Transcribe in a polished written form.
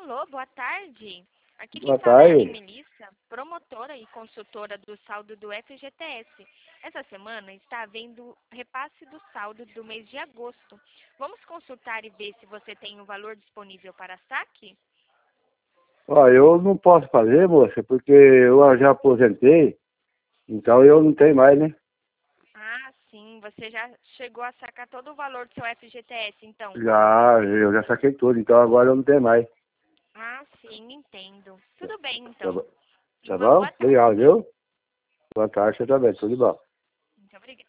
Alô, boa tarde. Aqui quem Boa fala é a tarde. Melissa, promotora e consultora do saldo do FGTS. Essa semana está havendo repasse do saldo do mês de agosto. Vamos consultar e ver se você tem o valor disponível para saque? Ó, eu não posso fazer, moça, porque eu já aposentei, então eu não tenho mais, né? Ah, sim, você já chegou a sacar todo o valor do seu FGTS, então. Eu já saquei tudo, então agora eu não tenho mais. Ah, sim, entendo. Tudo bem, Tá, então. tá Uma bom? boa Obrigado, tarde. viu? Boa tarde, você também, tudo bom. Muito obrigada.